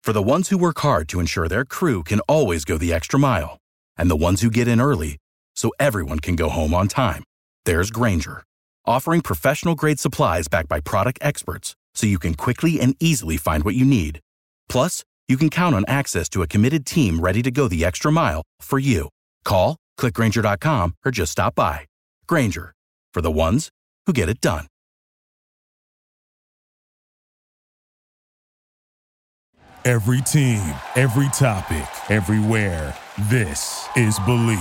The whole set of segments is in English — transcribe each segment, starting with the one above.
For the ones who work hard to ensure their crew can always go the extra mile, and the ones who get in early so everyone can go home on time, there's Grainger, offering professional-grade supplies backed by product experts so you can quickly and easily find what you need. Plus, you can count on access to a committed team ready to go the extra mile for you. Call, click Grainger.com, or just stop by. Grainger, for the ones who get it done. Every team, every topic, everywhere. This is Believe.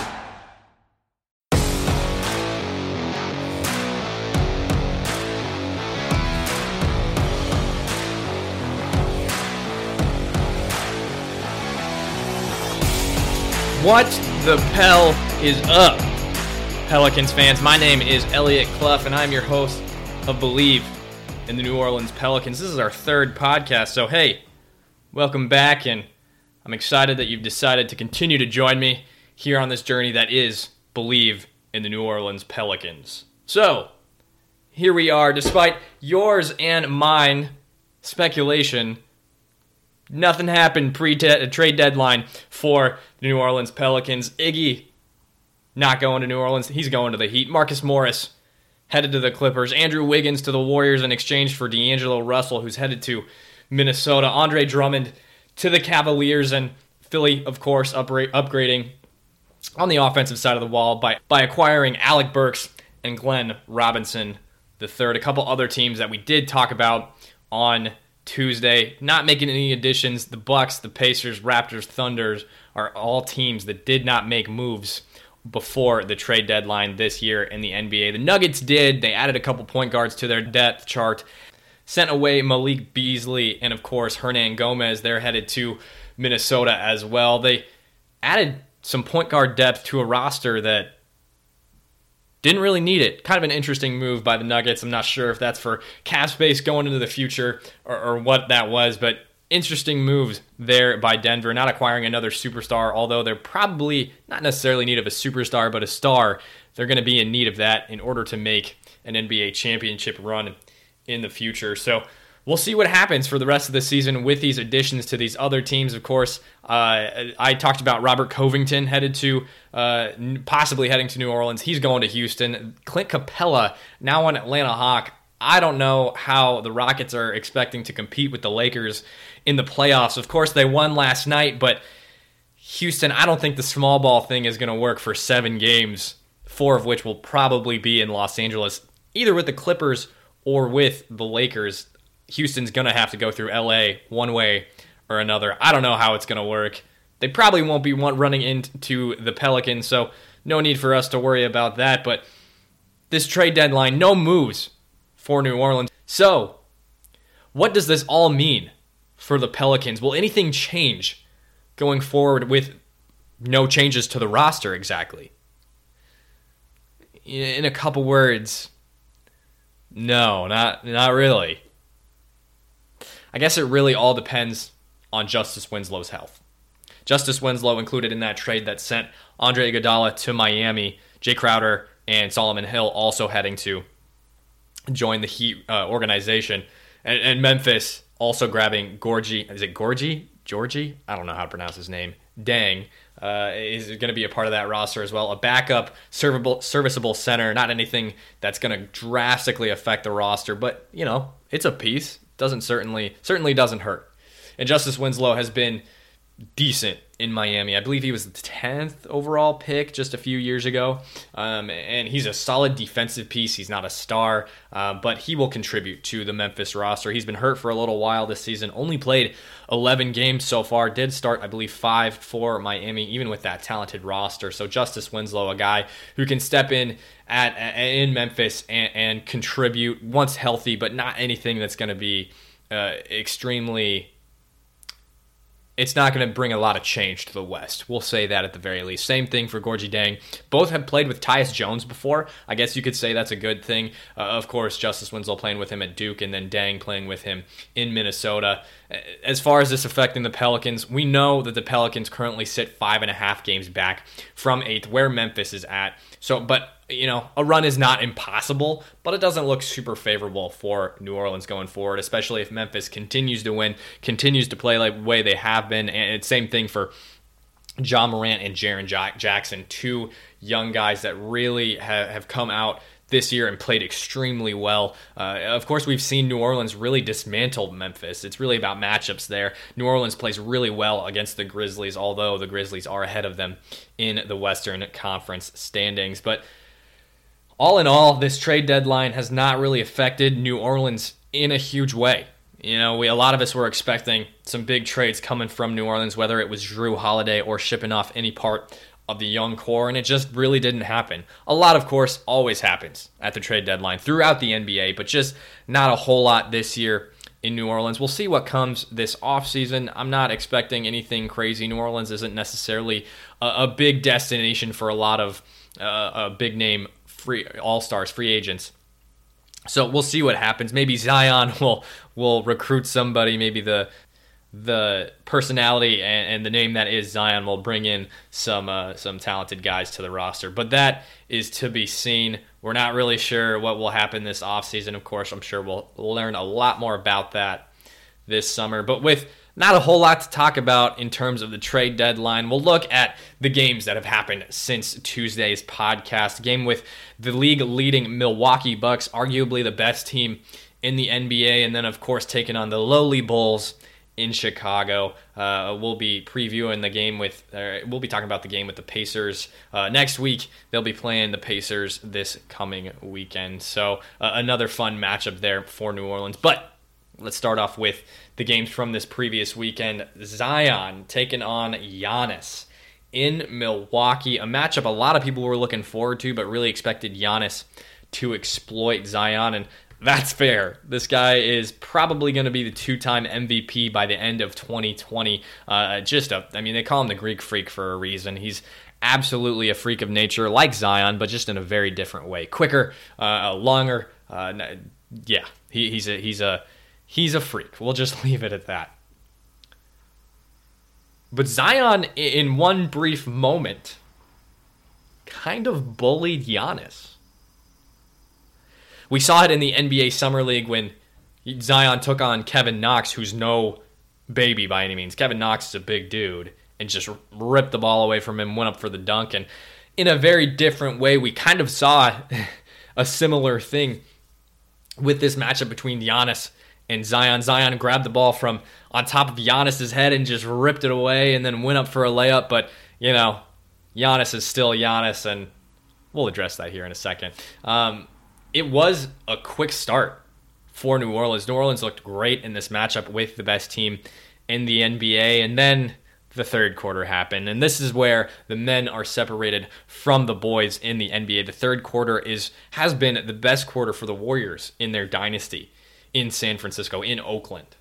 What the Pell is up, Pelicans fans? My name is Elliot Clough, and I'm your host of Believe in the New Orleans Pelicans. This is our third podcast, so hey, welcome back, and I'm excited that you've decided to continue to join me here on this journey that is Believe in the New Orleans Pelicans. So, here we are. Despite yours and mine speculation, nothing happened pre-trade deadline for the New Orleans Pelicans. Iggy not going to New Orleans. He's going to the Heat. Marcus Morris headed to the Clippers. Andrew Wiggins to the Warriors in exchange for D'Angelo Russell, who's headed to Minnesota. Andre Drummond to the Cavaliers, and Philly, of course, upgrading on the offensive side of the wall by acquiring Alec Burks and Glenn Robinson III. A couple other teams that we did talk about on Tuesday, not making any additions. The Bucks, the Pacers, Raptors, Thunders are all teams that did not make moves before the trade deadline this year in the NBA. The Nuggets did. They added a couple point guards to their depth chart, sent away Malik Beasley, and of course Hernan Gomez. They're headed to Minnesota as well. They added some point guard depth to a roster that didn't really need it. Kind of an interesting move by the Nuggets. I'm not sure if that's for cap space going into the future or what that was, but interesting moves there by Denver, not acquiring another superstar, although they're probably not necessarily in need of a superstar, but a star. They're going to be in need of that in order to make an NBA championship run in the future. So we'll see what happens for the rest of the season with these additions to these other teams. Of course, I talked about Robert Covington headed to possibly heading to New Orleans. He's going to Houston. Clint Capella now on Atlanta Hawk. I don't know how the Rockets are expecting to compete with the Lakers in the playoffs. Of course, they won last night, but Houston, I don't think the small ball thing is going to work for 7 games, 4 of which will probably be in Los Angeles, either with the Clippers or with the Lakers. Houston's going to have to go through LA one way or another. I don't know how it's going to work. They probably won't be running into the Pelicans, so no need for us to worry about that. But this trade deadline, no moves for New Orleans. So, what does this all mean for the Pelicans? Will anything change going forward with no changes to the roster exactly? In a couple words, no, not really. I guess it really all depends on Justice Winslow's health. Justice Winslow included in that trade that sent Andre Iguodala to Miami, Jay Crowder and Solomon Hill also heading to join the Heat organization, and Memphis also grabbing Georgie? I don't know how to pronounce his name. Deng is going to be a part of that roster as well. A backup, serviceable center. Not anything that's going to drastically affect the roster, but it's a piece. Certainly doesn't hurt. And Justice Winslow has been decent in Miami. I believe he was the 10th overall pick just a few years ago. And he's a solid defensive piece. He's not a star, but he will contribute to the Memphis roster. He's been hurt for a little while this season. Only played 11 games so far. Did start, I believe, 5 for Miami, even with that talented roster. So Justice Winslow, a guy who can step in in Memphis and contribute once healthy, but not anything that's going to be extremely... It's not going to bring a lot of change to the West. We'll say that at the very least. Same thing for Gorgui Dieng. Both have played with Tyus Jones before. I guess you could say that's a good thing. Of course, Justice Winslow playing with him at Duke, and then Dieng playing with him in Minnesota. as far as this affecting the Pelicans, we know that the Pelicans currently sit 5.5 games back from 8th, where Memphis is at. So, but a run is not impossible, but it doesn't look super favorable for New Orleans going forward, especially if Memphis continues to win, continues to play like the way they have been. And it's same thing for Ja Morant and Jaren Jackson, two young guys that really have come out this year and played extremely well. Of course, we've seen New Orleans really dismantle Memphis. It's really about matchups there. New Orleans plays really well against the Grizzlies, although the Grizzlies are ahead of them in the Western Conference standings. But all in all, this trade deadline has not really affected New Orleans in a huge way. A lot of us were expecting some big trades coming from New Orleans, whether it was Jrue Holiday or shipping off any part of the young core, and it just really didn't happen. A lot, of course, always happens at the trade deadline throughout the NBA, but just not a whole lot this year in New Orleans. We'll see what comes this offseason. I'm not expecting anything crazy. New Orleans isn't necessarily a big destination for a lot of big-name free all-stars, free agents. So we'll see what happens. Maybe Zion will recruit somebody. Maybe the personality and the name that is Zion will bring in some talented guys to the roster. But that is to be seen. We're not really sure what will happen this offseason. Of course, I'm sure we'll learn a lot more about that this summer. But with not a whole lot to talk about in terms of the trade deadline, we'll look at the games that have happened since Tuesday's podcast. Game with the league-leading Milwaukee Bucks, arguably the best team in the NBA, and then, of course, taking on the lowly Bulls in Chicago. We'll be previewing the game we'll be talking about the game with the Pacers next week. They'll be playing the Pacers this coming weekend. So another fun matchup there for New Orleans. But let's start off with the games from this previous weekend. Zion taking on Giannis in Milwaukee. A matchup a lot of people were looking forward to, but really expected Giannis to exploit Zion, and that's fair. This guy is probably going to be the two-time MVP by the end of 2020. They call him the Greek Freak for a reason. He's absolutely a freak of nature, like Zion, but just in a very different way. Quicker, longer. He's a freak. We'll just leave it at that. But Zion, in one brief moment, kind of bullied Giannis. We saw it in the NBA Summer League when Zion took on Kevin Knox, who's no baby by any means. Kevin Knox is a big dude, and just ripped the ball away from him, went up for the dunk. And in a very different way, we kind of saw a similar thing with this matchup between Giannis and Zion. Zion grabbed the ball from on top of Giannis's head and just ripped it away and then went up for a layup. But, Giannis is still Giannis, and we'll address that here in a second. It was a quick start for New Orleans. New Orleans looked great in this matchup with the best team in the NBA, and then the third quarter happened, and this is where the men are separated from the boys in the NBA. The third quarter has been the best quarter for the Warriors in their dynasty in San Francisco, in Oakland.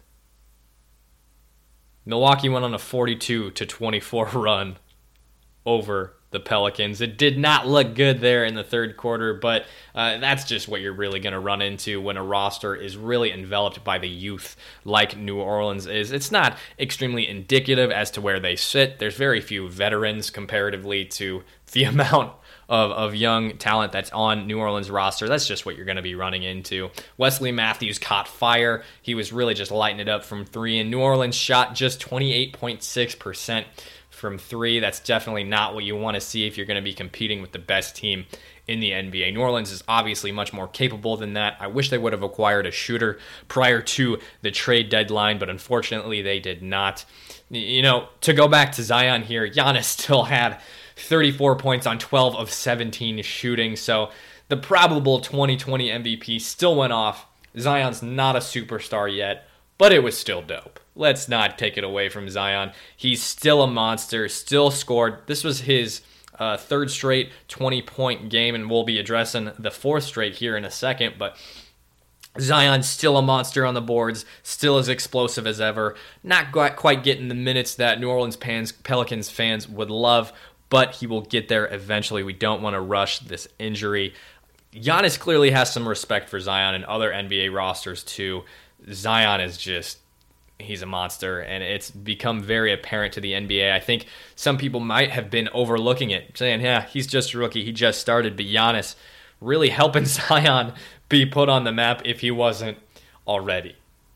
Milwaukee went on a 42-24 run over the Pelicans. It did not look good there in the third quarter, but that's just what you're really going to run into when a roster is really enveloped by the youth like New Orleans is. It's not extremely indicative as to where they sit. There's very few veterans comparatively to the amount of young talent that's on New Orleans roster. That's just what you're going to be running into. Wesley Matthews caught fire. He was really just lighting it up from three, and New Orleans shot just 28.6% from three. That's definitely not what you want to see if you're going to be competing with the best team in the NBA. New Orleans is obviously much more capable than that. I wish they would have acquired a shooter prior to the trade deadline, but unfortunately they did not. To go back to Zion here, Giannis still had 34 points on 12 of 17 shooting, so the probable 2020 MVP still went off. Zion's not a superstar yet, but it was still dope. Let's not take it away from Zion. He's still a monster, still scored. This was his third straight 20-point game, and we'll be addressing the fourth straight here in a second, but Zion's still a monster on the boards, still as explosive as ever. Not quite getting the minutes that New Orleans Pelicans fans would love, but he will get there eventually. We don't want to rush this injury. Giannis clearly has some respect for Zion and other NBA rosters too. Zion is just he's a monster, and it's become very apparent to the NBA. I think some people might have been overlooking it, saying, yeah, he's just a rookie, he just started, but Giannis really helping Zion be put on the map if he wasn't already.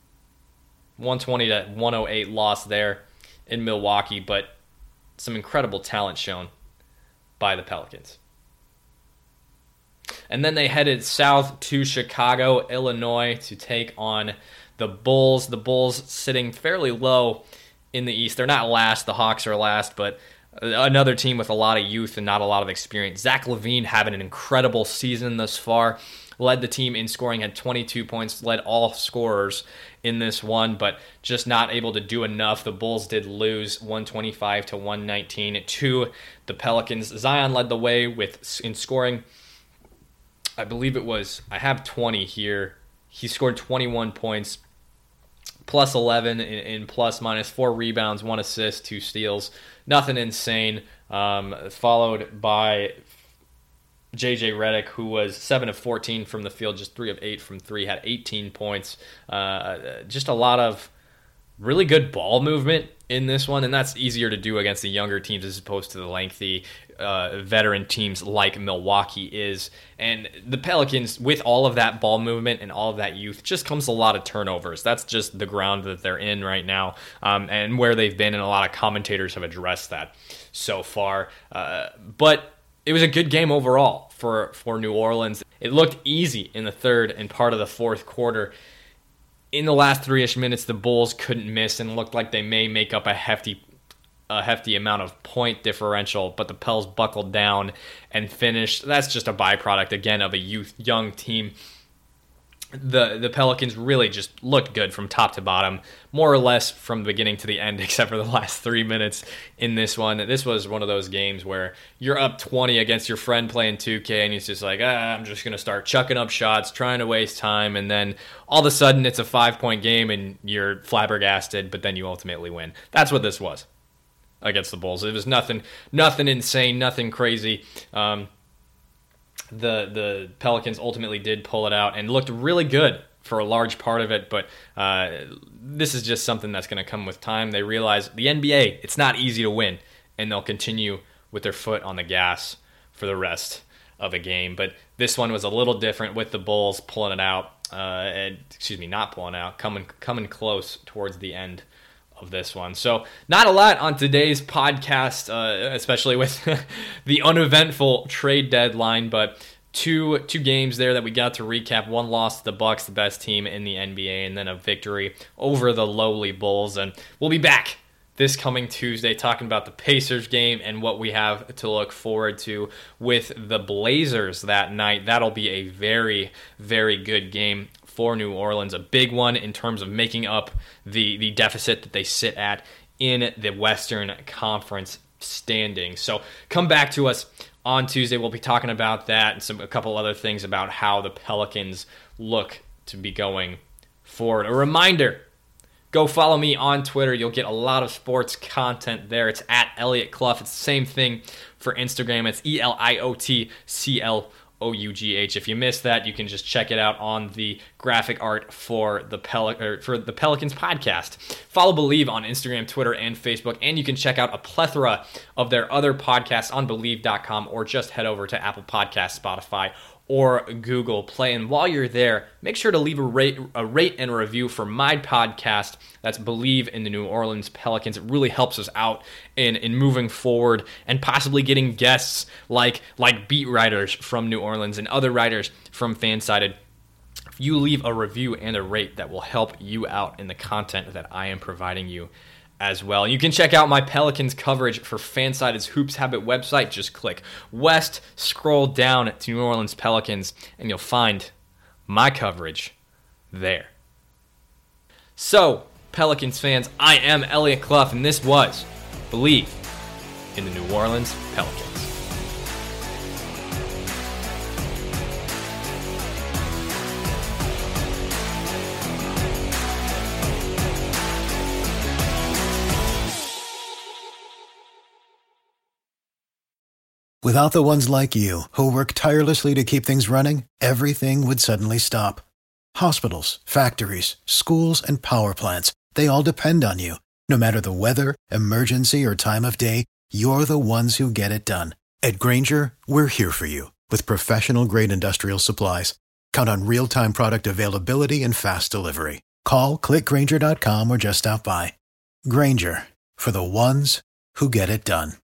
120-108 loss there in Milwaukee, but some incredible talent shown by the Pelicans. And then they headed south to Chicago, Illinois, to take on the Bulls. The Bulls sitting fairly low in the East. They're not last. The Hawks are last, but another team with a lot of youth and not a lot of experience. Zach LaVine having an incredible season thus far. Led the team in scoring, had 22 points, led all scorers in this one, but just not able to do enough. The Bulls did lose 125-119 to the Pelicans. Zion led the way in scoring. I believe it was, I have 20 here. He scored 21 points, plus 11 in plus minus, 4 rebounds, 1 assist, 2 steals. Nothing insane. Followed by JJ Redick, who was 7 of 14 from the field, just 3 of 8 from 3, had 18 points. Just a lot of really good ball movement in this one, and that's easier to do against the younger teams as opposed to the lengthy veteran teams like Milwaukee is. And the Pelicans, with all of that ball movement and all of that youth, just comes a lot of turnovers. That's just the ground that they're in right now, and where they've been, and a lot of commentators have addressed that so far. But it was a good game overall for New Orleans. It looked easy in the third and part of the fourth quarter. In the last 3-ish minutes, the Bulls couldn't miss and looked like they may make up a hefty amount of point differential, but the Pels buckled down and finished. That's just a byproduct, again, of a young team. The Pelicans really just looked good from top to bottom, more or less from the beginning to the end, except for the last 3 minutes in this one. This was one of those games where you're up 20 against your friend playing 2K, and he's just like, I'm just going to start chucking up shots, trying to waste time, and then all of a sudden it's a 5-point game, and you're flabbergasted, but then you ultimately win. That's what this was against the Bulls. It was nothing insane, nothing crazy. The Pelicans ultimately did pull it out and looked really good for a large part of it, but this is just something that's going to come with time. They realize the NBA, it's not easy to win, and they'll continue with their foot on the gas for the rest of the game. But this one was a little different with the Bulls pulling it out, not pulling out, coming close towards the end of this one. So not a lot on today's podcast, especially with the uneventful trade deadline, but two games there that we got to recap. One loss to the Bucks, the best team in the NBA, and then a victory over the lowly Bulls. And we'll be back this coming Tuesday talking about the Pacers game and what we have to look forward to with the Blazers that night. That'll be a very, very good game for New Orleans, a big one in terms of making up the deficit that they sit at in the Western Conference standings. So come back to us on Tuesday. We'll be talking about that and a couple other things about how the Pelicans look to be going forward. A reminder, go follow me on Twitter. You'll get a lot of sports content there. It's at Elliot Clough. It's the same thing for Instagram. It's ELIOTCLOUGH. If you missed that, you can just check it out on the graphic art for the Pelicans podcast. Follow Believe on Instagram, Twitter, and Facebook, and you can check out a plethora of their other podcasts on Believe.com, or just head over to Apple Podcasts, Spotify, or Google Play. And while you're there, make sure to leave a rate and a review for my podcast. That's Believe in the New Orleans Pelicans. It really helps us out in moving forward and possibly getting guests like beat writers from New Orleans and other writers from Fansided. If you leave a review and a rate, that will help you out in the content that I am providing you as well. You can check out my Pelicans coverage for Fansided's Hoops Habit website. Just click west, scroll down to New Orleans Pelicans, and you'll find my coverage there. So, Pelicans fans, I am Elliot Clough, and this was Believe in the New Orleans Pelicans. Without the ones like you, who work tirelessly to keep things running, everything would suddenly stop. Hospitals, factories, schools, and power plants, They all depend on you. No matter the weather, emergency, or time of day, you're the ones who get it done. At Grainger, we're here for you with professional-grade industrial supplies. Count on real-time product availability and fast delivery. Call, click Grainger.com, or just stop by. Grainger, for the ones who get it done.